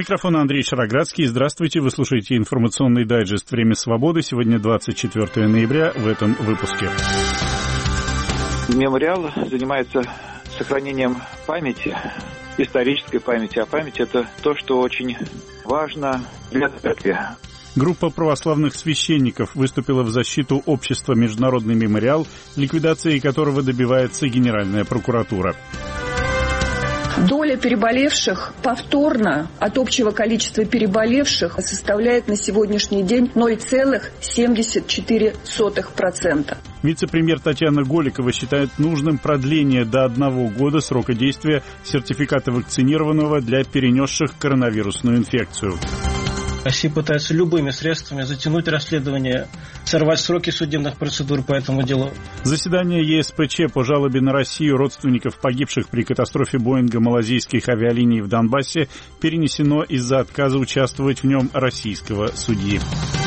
микрофона Андрей Шароградский. Здравствуйте, вы слушаете информационный дайджест «Время свободы». Сегодня 24 ноября в этом выпуске. Мемориал занимается сохранением памяти, исторической памяти. А память – это то, что очень важно для церкви. Группа православных священников выступила в защиту общества «Международный мемориал», ликвидацией которого добивается Генеральная прокуратура. Доля переболевших повторно от общего количества переболевших составляет на сегодняшний день 0,74%. Вице-премьер Татьяна Голикова считает нужным продление до 1 года срока действия сертификата вакцинированного для перенесших коронавирусную инфекцию. Россия пытается любыми средствами затянуть расследование, сорвать сроки судебных процедур по этому делу. Заседание ЕСПЧ по жалобе на Россию родственников погибших при катастрофе Боинга малазийских авиалиний в Донбассе перенесено из-за отказа участвовать в нем российского судьи.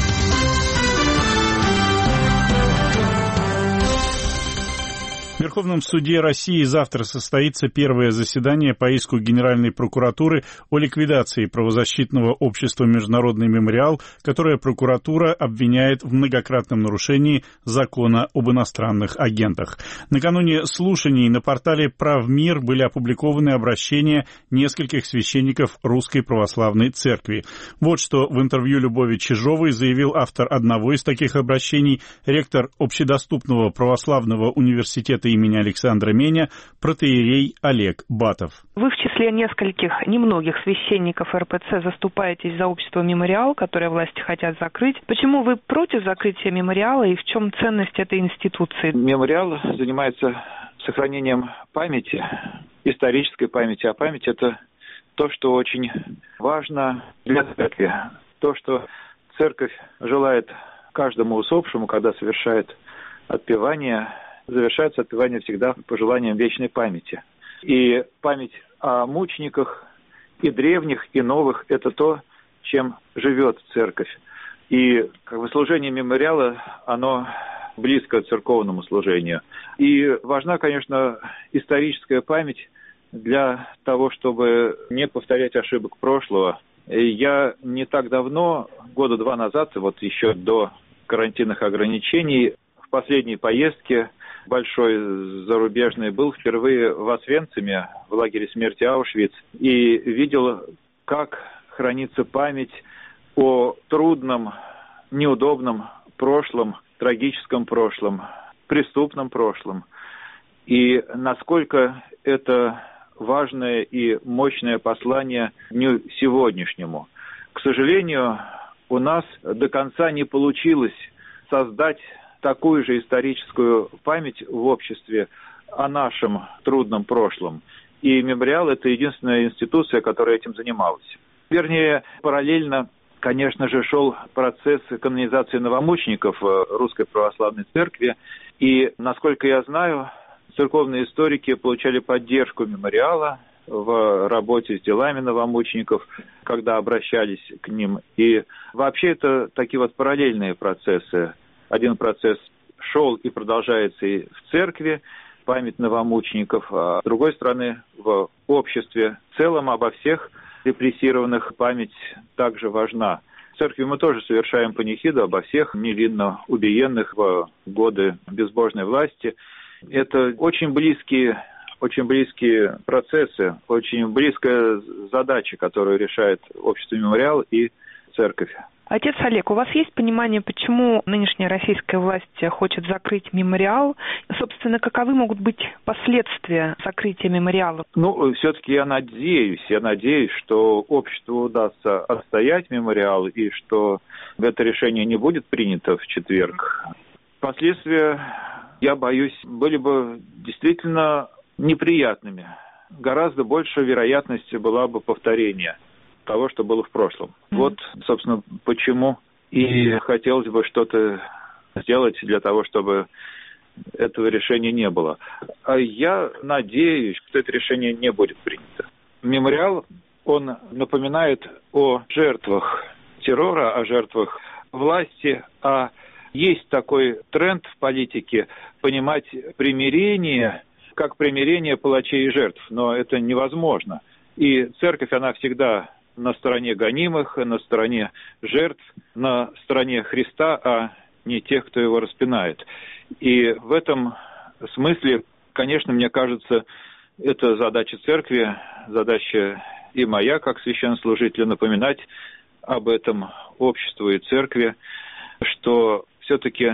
В Верховном суде России завтра состоится первое заседание по иску Генеральной прокуратуры о ликвидации правозащитного общества «Международный мемориал», которое прокуратура обвиняет в многократном нарушении закона об иностранных агентах. Накануне слушаний на портале «Правмир» были опубликованы обращения нескольких священников Русской Православной Церкви. Вот что в интервью Любови Чижовой заявил автор одного из таких обращений, ректор Общедоступного православного университета имени Александра Меня, протоиерей Олег Батов. Вы в числе нескольких немногих священников РПЦ заступаетесь за общество «Мемориал», которое власти хотят закрыть. Почему вы против закрытия «Мемориала» и в чем ценность этой институции? «Мемориал» занимается сохранением памяти, исторической памяти. А память – это то, что очень важно для церкви. То, что церковь желает каждому усопшему, когда совершает отпевание, завершается отпевание всегда пожеланием вечной памяти. И память о мучениках и древних, и новых – это то, чем живет церковь. И служение мемориала, оно близко к церковному служению. И важна, конечно, историческая память для того, чтобы не повторять ошибок прошлого. Я не так давно, 2 года назад, еще до карантинных ограничений, в последней поездке большой зарубежный был впервые в Освенциме, в лагере смерти Аушвиц, и видел, как хранится память о трудном, неудобном прошлом, трагическом прошлом, преступном прошлом, и насколько это важное и мощное послание дню сегодняшнему. К сожалению, у нас до конца не получилось создать такую же историческую память в обществе о нашем трудном прошлом. И «Мемориал» — это единственная институция, которая этим занималась. Вернее, параллельно, конечно же, шел процесс канонизации новомучеников Русской Православной Церкви. И, насколько я знаю, церковные историки получали поддержку «Мемориала» в работе с делами новомучеников, когда обращались к ним. И вообще это такие параллельные процессы. Один процесс шел и продолжается и в церкви, память новомучеников, а с другой стороны, в обществе в целом обо всех репрессированных память также важна. В церкви мы тоже совершаем панихиду обо всех невинно убиенных в годы безбожной власти. Это очень близкие процессы, очень близкая задача, которую решает общество «Мемориал» и церковь. Отец Олег, у вас есть понимание, почему нынешняя российская власть хочет закрыть «Мемориал»? Собственно, каковы могут быть последствия закрытия «Мемориала»? Все-таки я надеюсь, что обществу удастся отстоять «Мемориал» и что это решение не будет принято в четверг. Последствия, я боюсь, были бы действительно неприятными. Гораздо больше вероятность была бы повторения того, что было в прошлом. Вот, собственно, почему и хотелось бы что-то сделать для того, чтобы этого решения не было. А я надеюсь, что это решение не будет принято. Мемориал, он напоминает о жертвах террора, о жертвах власти, есть такой тренд в политике понимать примирение как примирение палачей и жертв, но это невозможно. И церковь, она всегда на стороне гонимых, на стороне жертв, на стороне Христа, а не тех, кто его распинает. И в этом смысле, конечно, мне кажется, это задача церкви, задача и моя, как священнослужителя, напоминать об этом обществу и церкви, что все-таки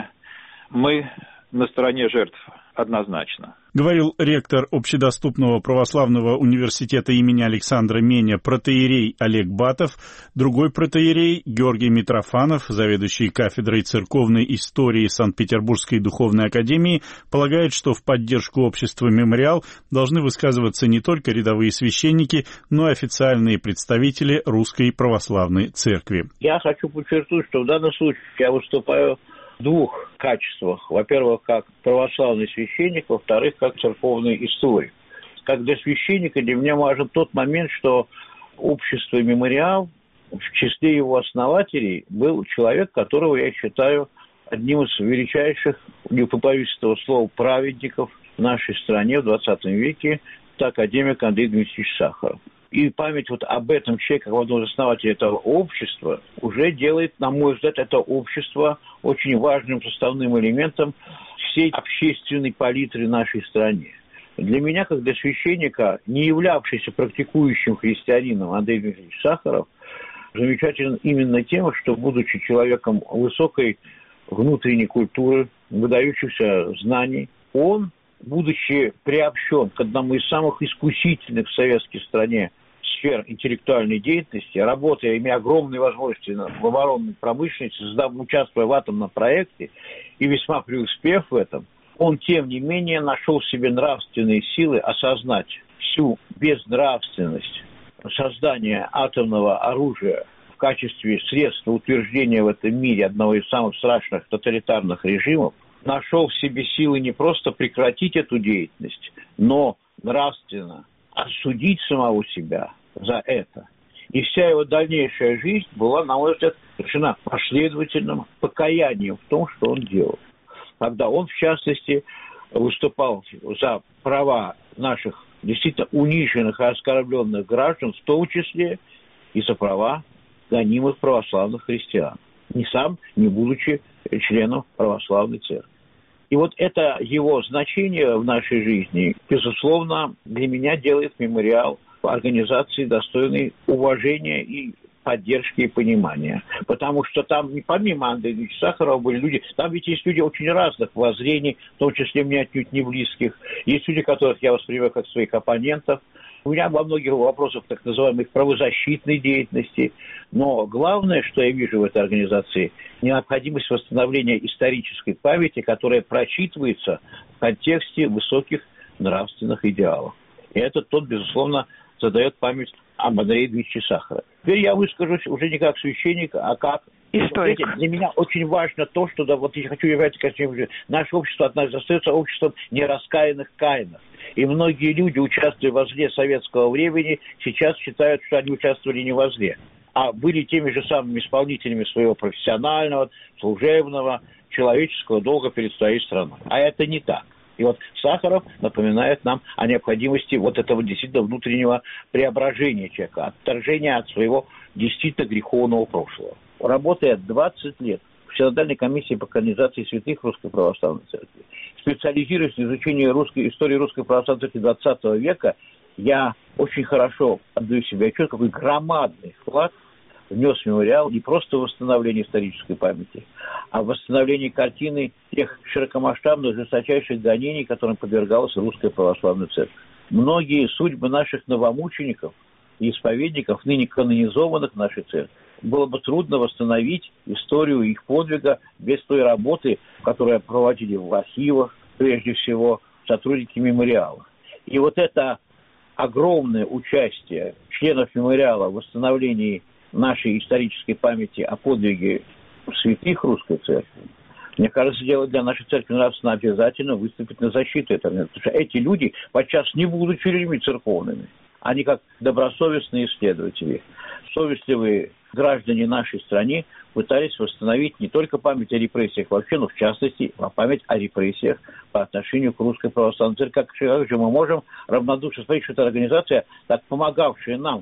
мы на стороне жертв однозначно. Говорил ректор Общедоступного православного университета имени Александра Меня протоиерей Олег Батов, другой протоиерей Георгий Митрофанов, заведующий кафедрой церковной истории Санкт-Петербургской духовной академии, полагает, что в поддержку общества «Мемориал» должны высказываться не только рядовые священники, но и официальные представители Русской Православной Церкви. Я хочу подчеркнуть, что в данном случае я выступаю в двух качествах. Во-первых, как православный священник, во-вторых, как церковный историк. Как для священника для меня важен тот момент, что общество «Мемориал», в числе его основателей, был человек, которого я считаю одним из величайших, не побоюсь этого слова, праведников в нашей стране в 20 веке, это академик Андрей Дмитриевич Сахаров. И память вот об этом человеке, как одном из основателей этого общества, уже делает, на мой взгляд, это общество очень важным составным элементом всей общественной палитры нашей стране. Для меня, как для священника, не являвшийся практикующим христианином Андрей Дмитриевич Сахаров, замечателен именно тем, что, будучи человеком высокой внутренней культуры, выдающихся знаний, он, будучи приобщен к одному из самых искусительных в советской стране сфер интеллектуальной деятельности, работая, имея огромные возможности в оборонной промышленности, участвуя в атомном проекте и весьма преуспев в этом, он, тем не менее, нашел в себе нравственные силы осознать всю безнравственность создания атомного оружия в качестве средства утверждения в этом мире одного из самых страшных тоталитарных режимов, нашел в себе силы не просто прекратить эту деятельность, но нравственно осудить самого себя за это. И вся его дальнейшая жизнь была, на мой взгляд, решена последовательным покаянием в том, что он делал. Когда он, в частности, выступал за права наших действительно униженных и оскорбленных граждан, в том числе и за права гонимых православных христиан, ни сам, не будучи членом православной церкви. И вот это его значение в нашей жизни, безусловно, для меня делает «Мемориал» организацией, достойной уважения и поддержки и понимания. Потому что там, помимо Андрея Ильича Сахарова, были люди, там ведь есть люди очень разных воззрений, в том числе мне отнюдь не близких. Есть люди, которых я воспринимаю как своих оппонентов. У меня во многих вопросах так называемой правозащитной деятельности. Но главное, что я вижу в этой организации, необходимость восстановления исторической памяти, которая прочитывается в контексте высоких нравственных идеалов. И это тот, безусловно, задает память об Андрее Дмитриевиче Сахарове. Теперь я выскажусь уже не как священник, а как историк. Для меня очень важно то, что, да, вот я хочу являться, наше общество от нас остается обществом нераскаянных каинов. И многие люди, участвуя во зле советского времени, сейчас считают, что они участвовали не во зле, а были теми же самыми исполнителями своего профессионального, служебного, человеческого долга перед своей страной. А это не так. И вот Сахаров напоминает нам о необходимости вот этого действительно внутреннего преображения человека, отторжения от своего действительно греховного прошлого. Работая 20 лет в Синодальной комиссии по канонизации святых Русской Православной Церкви, специализируясь в изучении истории Русской Православной Церкви 20 века, я очень хорошо отдаю себе отчет, какой громадный вклад внес «Мемориал» не просто в восстановление исторической памяти, а в восстановление картины тех широкомасштабных, жесточайших гонений, которым подвергалась Русская Православная Церковь. Многие судьбы наших новомучеников и исповедников, ныне канонизованных в нашей церкви, было бы трудно восстановить историю их подвига без той работы, которую проводили в архивах, прежде всего, сотрудники «Мемориала». И вот это огромное участие членов «Мемориала» в восстановлении нашей исторической памяти о подвиге святых Русской Церкви, мне кажется, делать для нашей церкви нравственно обязательно выступить на защиту этого. Потому что эти люди, подчас не будучи людьми церковными, они как добросовестные исследователи, совестливые граждане нашей страны пытались восстановить не только память о репрессиях вообще, но в частности память о репрессиях по отношению к Русской Православной Церкви. Как же мы можем равнодушно смотреть, что эта организация, так помогавшая нам в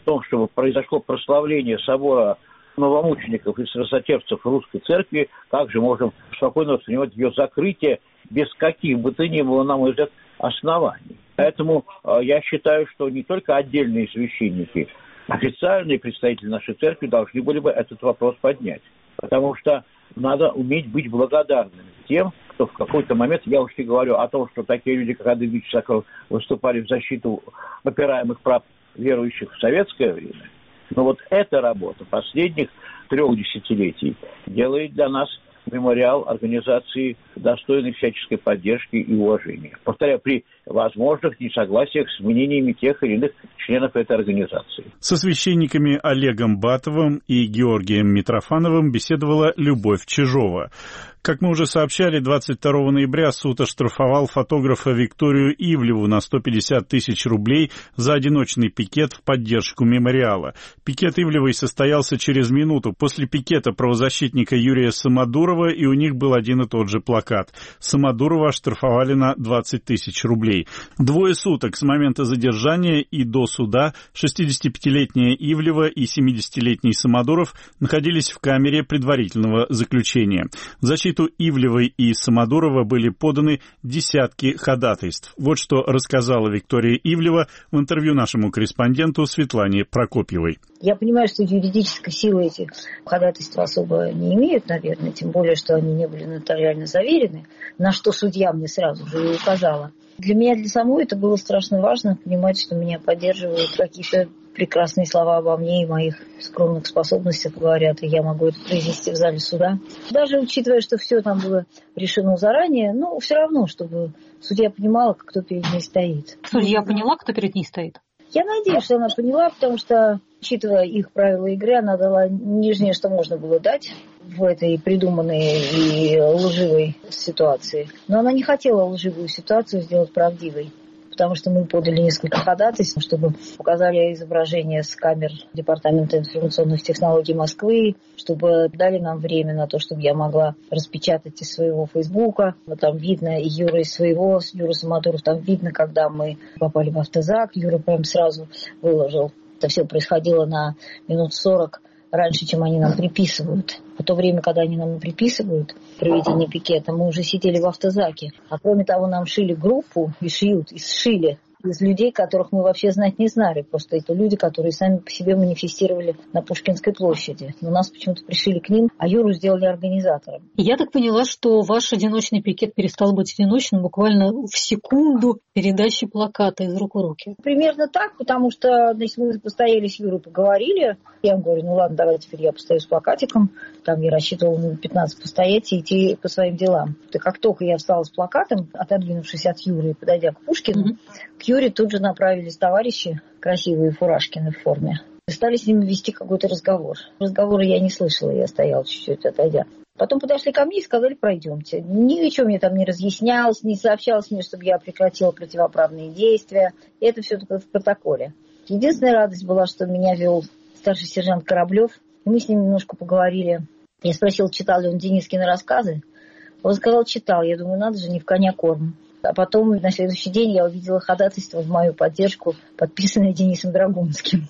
том, чтобы произошло прославление собора новомучеников и страстотерпцев Русской Церкви, как же можем спокойно воспринимать ее закрытие без каких бы то ни было, на мой взгляд, оснований. Поэтому я считаю, что не только отдельные священники, официальные представители нашей церкви должны были бы этот вопрос поднять. Потому что надо уметь быть благодарными тем, кто в какой-то момент, я уж не говорю о том, что такие люди, как Андрей Дмитриевич Сахаров, выступали в защиту попираемых прав верующих в советское время, но вот эта работа последних 3 десятилетий делает для нас мемориал организации достойной всяческой поддержки и уважения. Повторяю, при возможных несогласиях с мнениями тех или иных членов этой организации. Со священниками Олегом Батовым и Георгием Митрофановым беседовала Любовь Чижова. Как мы уже сообщали, 22 ноября суд оштрафовал фотографа Викторию Ивлеву на 150 тысяч рублей за одиночный пикет в поддержку мемориала. Пикет Ивлевой состоялся через минуту после пикета правозащитника Юрия Самодурова, и у них был один и тот же плакат. Самодурова оштрафовали на 20 тысяч рублей. 2 суток с момента задержания и до суда 65-летняя Ивлева и 70-летний Самодуров находились в камере предварительного заключения. В защиту Ивлевой и Самодурова были поданы десятки ходатайств. Вот что рассказала Виктория Ивлева в интервью нашему корреспонденту Светлане Прокопьевой. Я понимаю, что юридической силы эти ходатайства особо не имеют, наверное, тем более, что они не были нотариально заверены, на что судья мне сразу же и указала. Для меня, для самой, это было страшно важно, понимать, что меня поддерживают, какие-то прекрасные слова обо мне и моих скромных способностях говорят, и я могу это произнести в зале суда. Даже учитывая, что все там было решено заранее, но все равно, чтобы судья понимала, кто перед ней стоит. Судья поняла, кто перед ней стоит? Я надеюсь, что она поняла, потому что, учитывая их правила игры, она дала нижнее, что можно было дать в этой придуманной и лживой ситуации. Но она не хотела лживую ситуацию сделать правдивой, потому что мы подали несколько ходатайств, чтобы показали изображение с камер Департамента информационных технологий Москвы, чтобы дали нам время на то, чтобы я могла распечатать из своего Фейсбука. Вот там видно и Юра из своего, Юра Самодуров, там видно, когда мы попали в автозак. Юра прям сразу выложил. Это все происходило на минут 40 раньше, чем они нам приписывают. В то время, когда они нам приписывают проведение пикета, мы уже сидели в автозаке. А кроме того, нам шили группу и шьют, и сшили из людей, которых мы вообще знать не знали. Просто это люди, которые сами по себе манифестировали на Пушкинской площади. Но нас почему-то пришили к ним, а Юру сделали организатором. Я так поняла, что ваш одиночный пикет перестал быть одиночным буквально в секунду передачи плаката из рук в руки. Примерно так, потому что, значит, мы постояли с Юрой, поговорили. Я ему говорю, ну ладно, давай теперь я постою с плакатиком. Там я рассчитывала минут 15 постоять и идти по своим делам. И как только я встала с плакатом, отодвинувшись от Юры и подойдя к Пушкину, к Юре тут же направились товарищи, красивые фуражкины в форме. И стали с ними вести какой-то разговор. Разговора я не слышала, я стояла чуть-чуть отойдя. Потом подошли ко мне и сказали, пройдемте. Ничего мне там не разъяснялось, не сообщалось мне, чтобы я прекратила противоправные действия. И это все только в протоколе. Единственная радость была, что меня вел старший сержант Кораблев. И мы с ним немножко поговорили. Я спросила, читал ли он Денискины рассказы. Он сказал, читал. Я думаю, надо же, не в коня корм. А потом на следующий день я увидела ходатайство в мою поддержку, подписанное Денисом Драгунским.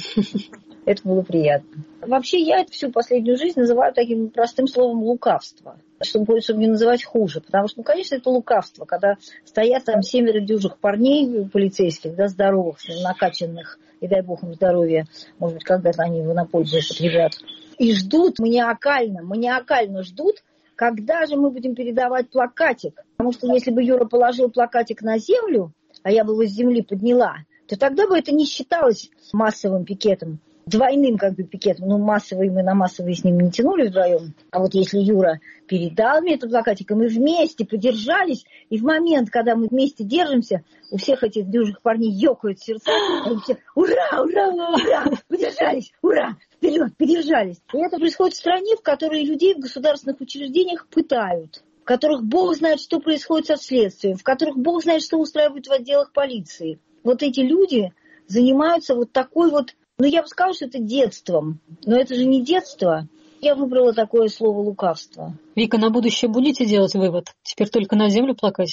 Это было приятно. Вообще я всю последнюю жизнь называю таким простым словом лукавство. Чтобы не называть хуже. Потому что, конечно, это лукавство, когда стоят там 7 дюжих парней полицейских, да, здоровых, накачанных, и дай бог им здоровья, может быть, когда-то они его на пользу употребят. И ждут маниакально ждут, когда же мы будем передавать плакатик. Потому что если бы Юра положил плакатик на землю, а я бы его с земли подняла, то тогда бы это не считалось массовым пикетом. Двойным как бы пикетом. Ну, массовый мы на массовый с ним не тянули вдвоем. А вот если Юра передал мне этот плакатик, и мы вместе подержались, и в момент, когда мы вместе держимся, у всех этих дюжих парней ёкают сердца, и все ура, ура, ура, подержались, ура, вперед, подержались. И это происходит в стране, в которой людей в государственных учреждениях пытают, в которых Бог знает, что происходит со следствием, в которых Бог знает, что устраивают в отделах полиции. Вот эти люди занимаются вот такой вот, ну, я бы сказала, что это детством. Но это же не детство. Я выбрала такое слово лукавство. Вика, на будущее будете делать вывод? Теперь только на землю плакатик?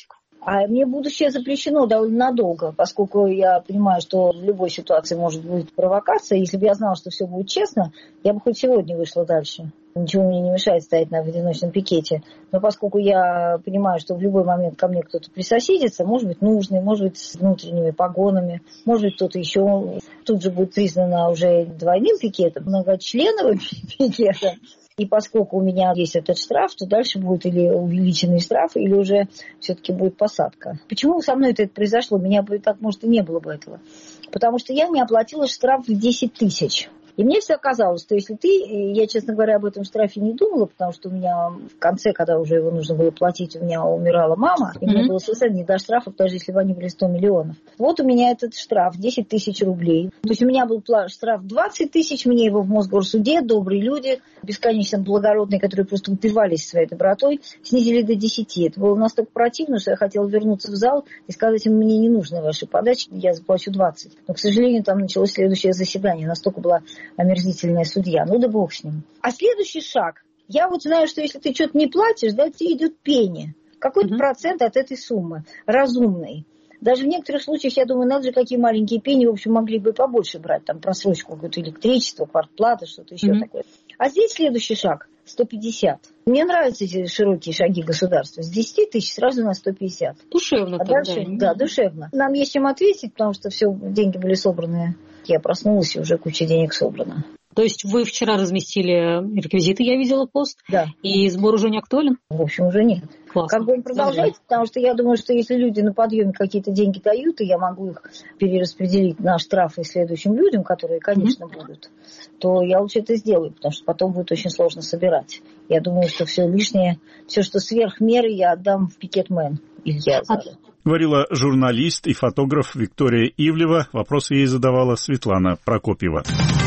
А мне будущее запрещено довольно надолго, поскольку я понимаю, что в любой ситуации может быть провокация. Если бы я знала, что все будет честно, я бы хоть сегодня вышла дальше. Ничего мне не мешает стоять на одиночном пикете. Но поскольку я понимаю, что в любой момент ко мне кто-то присоседится, может быть нужный, может быть с внутренними погонами, может быть кто-то еще тут же будет признано уже двойным пикетом, многочленовым пикетом. И поскольку у меня есть этот штраф, то дальше будет или увеличенный штраф, или уже все-таки будет посадка. Почему со мной это произошло? Меня бы так, может, и не было бы этого. Потому что я не оплатила штраф в 10 тысяч. И мне все казалось, что если я, честно говоря, об этом штрафе не думала, потому что у меня в конце, когда уже его нужно было платить, у меня умирала мама, и мне было совершенно не до штрафов, даже если бы они были 100 миллионов. Вот у меня этот штраф 10 тысяч рублей. То есть у меня был штраф 20 тысяч, мне его в Мосгорсуде добрые люди, бесконечно благородные, которые просто упивались своей добротой, снизили до 10. Это было настолько противно, что я хотела вернуться в зал и сказать им, мне не нужны ваши подачи, я заплачу 20. Но, к сожалению, там началось следующее заседание, настолько была омерзительная судья. Ну да бог с ним. А следующий шаг. Я вот знаю, что если ты что-то не платишь, да, тебе идет пени. Какой-то процент от этой суммы. Разумный. Даже в некоторых случаях, я думаю, надо же, какие маленькие пени, в общем, могли бы побольше брать. Там просрочку какое-то электричество, квартплата, что-то еще такое. А здесь следующий шаг. 150. Мне нравятся эти широкие шаги государства. С 10 тысяч сразу на 150. Душевно. А дальше, да, душевно. Нам есть чем ответить, потому что все деньги были собраны. Я проснулась, и уже куча денег собрана. То есть вы вчера разместили реквизиты, я видела пост, да. И сбор уже не актуален? В общем, уже нет. Классно. Как бы он продолжается, потому что я думаю, что если люди на подъеме какие-то деньги дают, и я могу их перераспределить на штрафы следующим людям, которые, конечно, будут, то я лучше это сделаю, потому что потом будет очень сложно собирать. Я думаю, что все лишнее, все, что сверх меры, я отдам в пикетмен. Илья Азаров. Говорила журналист и фотограф Виктория Ивлева. Вопросы ей задавала Светлана Прокопьева.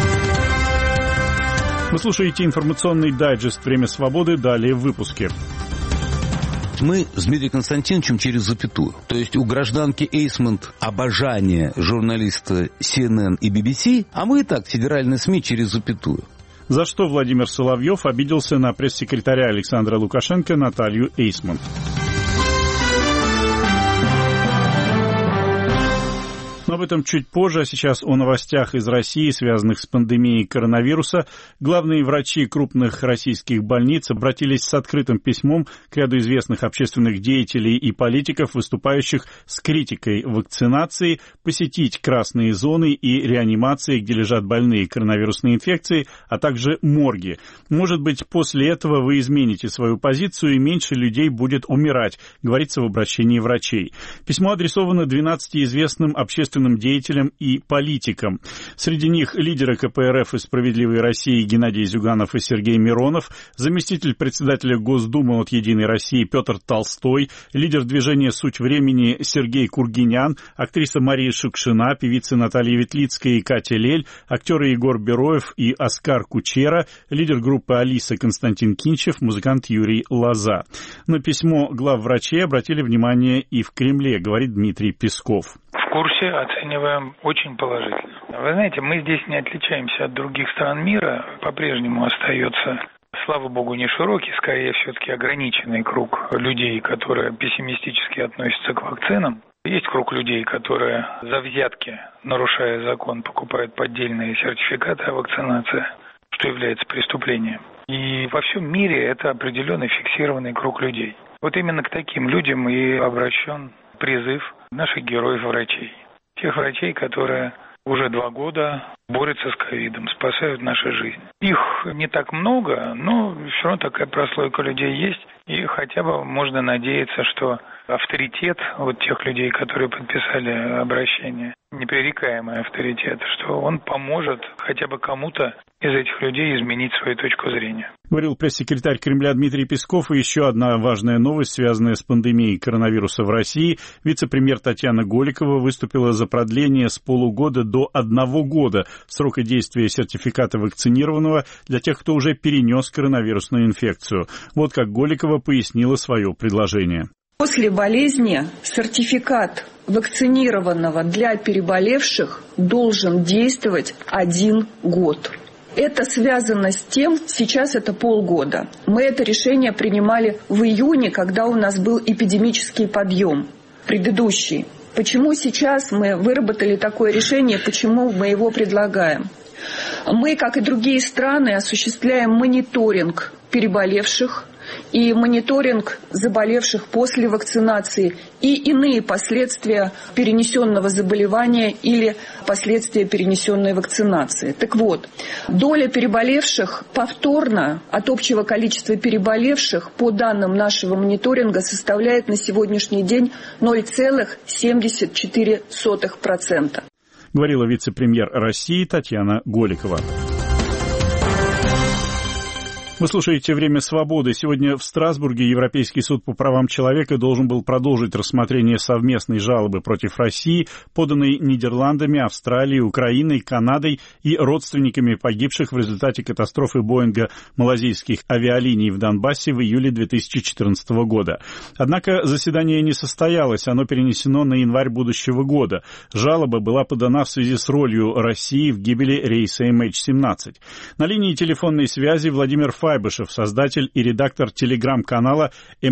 Вы слушаете информационный дайджест «Время свободы». Далее в выпуске. Мы с Дмитрием Константиновичем через запятую. То есть у гражданки Эйсмонт обожание журналиста CNN и BBC, а мы и так федеральные СМИ через запятую. За что Владимир Соловьев обиделся на пресс-секретаря Александра Лукашенко Наталью Эйсмонт. Но об этом чуть позже, а сейчас о новостях из России, связанных с пандемией коронавируса. Главные врачи крупных российских больниц обратились с открытым письмом к ряду известных общественных деятелей и политиков, выступающих с критикой вакцинации, посетить красные зоны и реанимации, где лежат больные коронавирусной инфекцией, а также морги. Может быть, после этого вы измените свою позицию и меньше людей будет умирать, говорится в обращении врачей. Письмо адресовано 12 известным общественным деятелям и политикам. Среди них лидеры КПРФ и «Справедливой России» Геннадий Зюганов и Сергей Миронов, заместитель председателя Госдумы от «Единой России» Петр Толстой, лидер движения «Суть времени» Сергей Кургинян, актриса Мария Шукшина, певицы Наталья Ветлицкая и Катя Лель, актеры Егор Бероев и Оскар Кучера, лидер группы «Алиса» Константин Кинчев, музыкант Юрий Лоза. На письмо главврачей обратили внимание и в Кремле, говорит Дмитрий Песков. В курсе, оцениваем очень положительно. Вы знаете, мы здесь не отличаемся от других стран мира. По-прежнему остается, слава богу, не широкий, скорее все-таки ограниченный круг людей, которые пессимистически относятся к вакцинам. Есть круг людей, которые за взятки, нарушая закон, покупают поддельные сертификаты о вакцинации, что является преступлением. И во всем мире это определенный фиксированный круг людей. Вот именно к таким людям и обращен призыв наших героев-врачей. Тех врачей, которые уже 2 года борются с ковидом, спасают наши жизни. Их не так много, но все равно такая прослойка людей есть. И хотя бы можно надеяться, что авторитет вот тех людей, которые подписали обращение, непререкаемый авторитет, что он поможет хотя бы кому-то из этих людей изменить свою точку зрения. Говорил пресс-секретарь Кремля Дмитрий Песков. И еще одна важная новость, связанная с пандемией коронавируса в России. Вице-премьер Татьяна Голикова выступила за продление с полугода до 1 года срока действия сертификата вакцинированного для тех, кто уже перенес коронавирусную инфекцию. Вот как Голикова пояснила свое предложение. После болезни сертификат вакцинированного для переболевших должен действовать 1 год. Это связано с тем, сейчас это полгода. Мы это решение принимали в июне, когда у нас был эпидемический подъем. предыдущий. Почему сейчас мы выработали такое решение, почему мы его предлагаем? Мы, как и другие страны, осуществляем мониторинг переболевших и мониторинг заболевших после вакцинации и иные последствия перенесенного заболевания или последствия перенесенной вакцинации. Так вот, доля переболевших повторно от общего количества переболевших по данным нашего мониторинга составляет на сегодняшний день 0,74%. Говорила вице-премьер России Татьяна Голикова. Вы слушаете «Время свободы». Сегодня в Страсбурге Европейский суд по правам человека должен был продолжить рассмотрение совместной жалобы против России, поданной Нидерландами, Австралией, Украиной, Канадой и родственниками погибших в результате катастрофы Боинга малазийских авиалиний в Донбассе в июле 2014 года. Однако заседание не состоялось, оно перенесено на январь будущего года. Жалоба была подана в связи с ролью России в гибели рейса MH17. На линии телефонной связи Владимир Файбышев, создатель и редактор телеграм-канала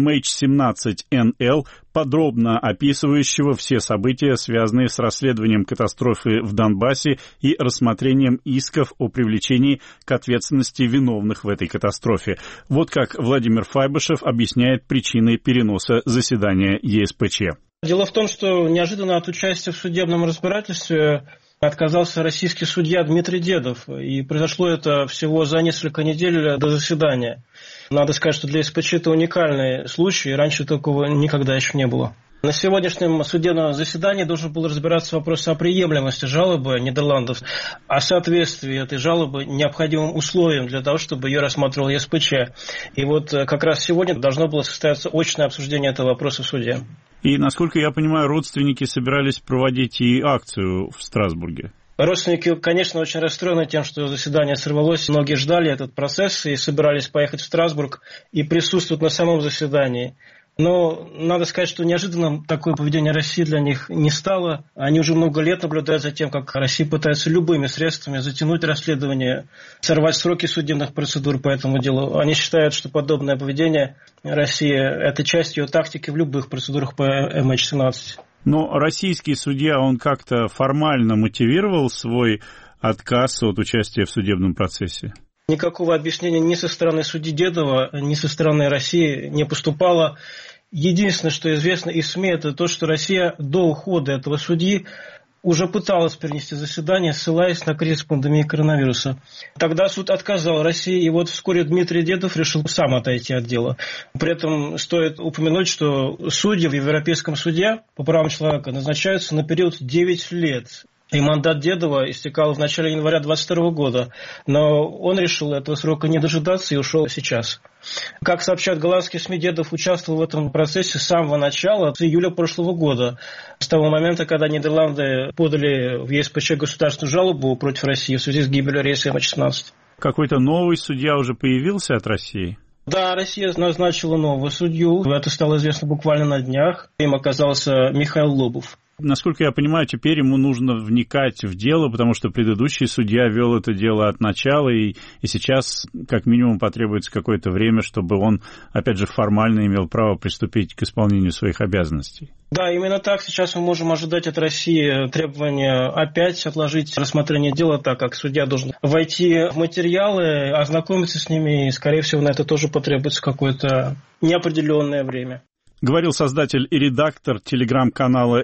MH17NL, подробно описывающего все события, связанные с расследованием катастрофы в Донбассе и рассмотрением исков о привлечении к ответственности виновных в этой катастрофе. Вот как Владимир Файбышев объясняет причины переноса заседания ЕСПЧ. Дело в том, что неожиданно от участия в судебном разбирательстве отказался российский судья Дмитрий Дедов, и произошло это всего за несколько недель до заседания. Надо сказать, что для СПЧ это уникальный случай, и раньше такого никогда еще не было. На сегодняшнем судебном заседании должен был разбираться вопрос о приемлемости жалобы Нидерландов, о соответствии этой жалобы необходимым условиям для того, чтобы ее рассматривал ЕСПЧ. И вот как раз сегодня должно было состояться очное обсуждение этого вопроса в суде. И, насколько я понимаю, родственники собирались проводить и акцию в Страсбурге. Родственники, конечно, очень расстроены тем, что заседание сорвалось. Многие ждали этот процесс и собирались поехать в Страсбург и присутствовать на самом заседании. Но надо сказать, что неожиданным такое поведение России для них не стало. Они уже много лет наблюдают за тем, как Россия пытается любыми средствами затянуть расследование, сорвать сроки судебных процедур по этому делу. Они считают, что подобное поведение России – это часть ее тактики в любых процедурах по MH17. Но российский судья, он как-то формально мотивировал свой отказ от участия в судебном процессе? Никакого объяснения ни со стороны судьи Дедова, ни со стороны России не поступало. Единственное, что известно из СМИ, это то, что Россия до ухода этого судьи уже пыталась перенести заседание, ссылаясь на кризис пандемии коронавируса. Тогда суд отказал России, и вот вскоре Дмитрий Дедов решил сам отойти от дела. При этом стоит упомянуть, что судьи в Европейском суде по правам человека назначаются на период 9 лет. И мандат Дедова истекал в начале января 2022 года, но он решил этого срока не дожидаться и ушел сейчас. Как сообщают голландские СМИ, Дедов участвовал в этом процессе с самого начала, с июля прошлого года, с того момента, когда Нидерланды подали в ЕСПЧ государственную жалобу против России в связи с гибелью рейса MH17. Какой-то новый судья уже появился от России? Да, Россия назначила нового судью. Это стало известно буквально на днях. Им оказался Михаил Лобов. Насколько я понимаю, теперь ему нужно вникать в дело, потому что предыдущий судья вел это дело от начала, и сейчас как минимум потребуется какое-то время, чтобы он, опять же, формально имел право приступить к исполнению своих обязанностей. Да, именно так. Сейчас мы можем ожидать от России требования опять отложить рассмотрение дела, так как судья должен войти в материалы, ознакомиться с ними, и, скорее всего, на это тоже потребуется какое-то неопределенное время. Говорил создатель и редактор телеграм-канала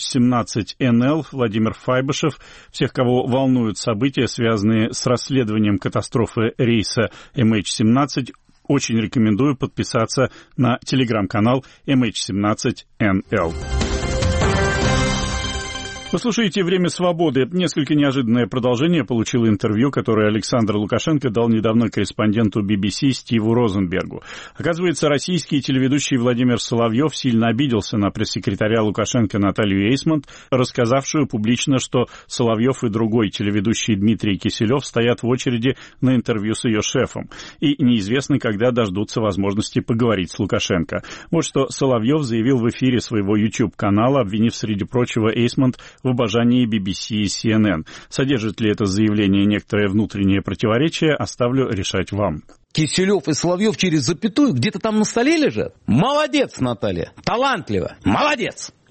MH17NL Владимир Файбышев. Всех, кого волнуют события, связанные с расследованием катастрофы рейса MH17, очень рекомендую подписаться на телеграм-канал MH17NL. Вы слушаете «Время свободы». Несколько неожиданное продолжение получило интервью, которое Александр Лукашенко дал недавно корреспонденту BBC Стиву Розенбергу. Оказывается, российский телеведущий Владимир Соловьев сильно обиделся на пресс-секретаря Лукашенко Наталью Эйсмонт, рассказавшую публично, что Соловьев и другой телеведущий Дмитрий Киселев стоят в очереди на интервью с ее шефом. И неизвестно, когда дождутся возможности поговорить с Лукашенко. Вот что Соловьев заявил в эфире своего YouTube-канала, обвинив, среди прочего, Эйсмонт в обожании BBC и CNN. Содержит ли это заявление некоторое внутреннее противоречие, оставлю решать вам. Киселев и Соловьев через запятую где-то там на столе лежат? Молодец, Наталья. Талантливо. Молодец.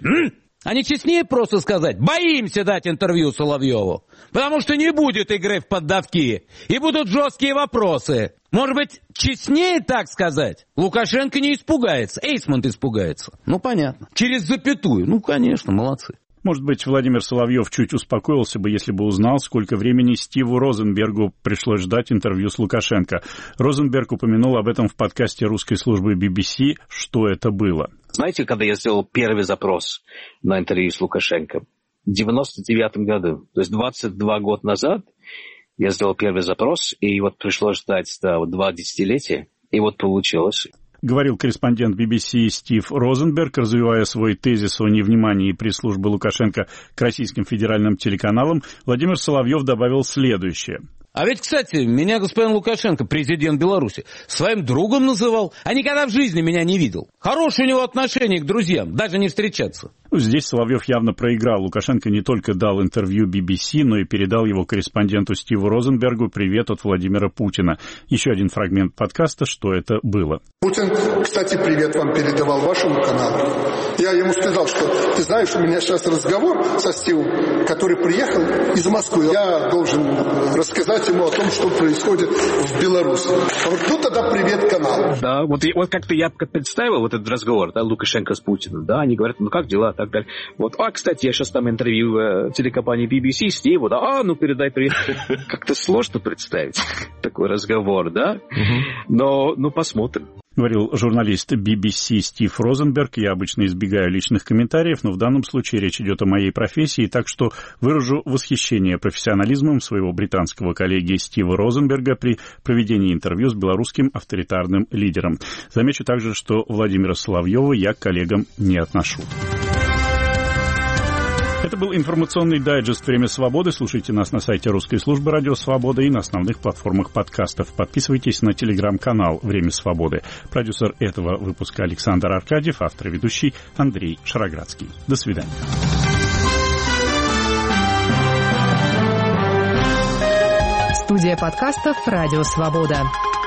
А не честнее просто сказать: боимся дать интервью Соловьеву, потому что не будет игры в поддавки, и будут жесткие вопросы. Может быть, честнее так сказать? Лукашенко не испугается, Эйсмонт испугается. Ну, понятно. Через запятую. Ну, конечно, молодцы. Может быть, Владимир Соловьев чуть успокоился бы, если бы узнал, сколько времени Стиву Розенбергу пришлось ждать интервью с Лукашенко. Розенберг упомянул об этом в подкасте русской службы BBC «Что это было?». Знаете, когда я сделал первый запрос на интервью с Лукашенко? В 1999 году, то есть 22 года назад, я сделал первый запрос, и вот пришлось ждать 2 десятилетия, и вот получилось. Говорил корреспондент BBC Стив Розенберг, развивая свой тезис о невнимании пресс-службы Лукашенко к российским федеральным телеканалам. Владимир Соловьев добавил следующее. А ведь, кстати, меня господин Лукашенко, президент Беларуси, своим другом называл, а никогда в жизни меня не видел. Хорошее у него отношение к друзьям, даже не встречаться. Здесь Соловьев явно проиграл. Лукашенко не только дал интервью BBC, но и передал его корреспонденту Стиву Розенбергу привет от Владимира Путина. Еще один фрагмент подкаста «Что это было?». Путин, кстати, привет вам передавал вашему каналу. Я ему сказал, что ты знаешь, у меня сейчас разговор со Стивом, который приехал из Москвы. Я должен рассказать ему о том, что происходит в Беларуси. Вот, ну тогда привет каналу. Да, вот как-то я представил вот этот разговор, да, Лукашенко с Путиным, да, они говорят, ну как дела, так далее. Вот, кстати, я сейчас там интервью телекомпании BBC Стиву, да, ну передай привет. Как-то сложно представить такой разговор, да, но посмотрим. Говорил журналист BBC Стив Розенберг. Я обычно избегаю личных комментариев, но в данном случае речь идет о моей профессии, так что выражу восхищение профессионализмом своего британского коллеги Стива Розенберга при проведении интервью с белорусским авторитарным лидером. Замечу также, что Владимира Соловьева я к коллегам не отношу. Это был информационный дайджест «Время свободы». Слушайте нас на сайте русской службы «Радио Свобода» и на основных платформах подкастов. Подписывайтесь на телеграм-канал «Время свободы». Продюсер этого выпуска Александр Аркадьев, автор и ведущий Андрей Шароградский. До свидания. Студия подкастов «Радио Свобода».